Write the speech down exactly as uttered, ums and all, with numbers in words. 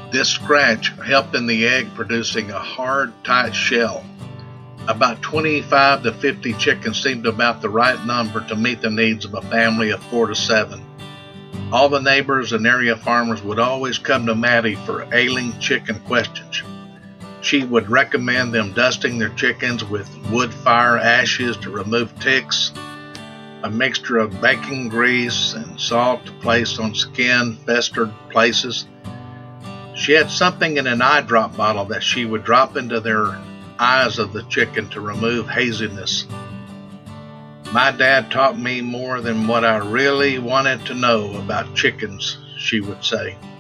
This scratch helped in the egg producing a hard, tight shell. About twenty-five to fifty chickens seemed about the right number to meet the needs of a family of four to seven. All the neighbors and area farmers would always come to Maddie for ailing chicken questions. She would recommend them dusting their chickens with wood fire ashes to remove ticks, a mixture of baking grease and salt to place on skin festered places. She had something in an eye drop bottle that she would drop into their eyes of the chicken to remove haziness. My dad taught me more than what I really wanted to know about chickens, she would say.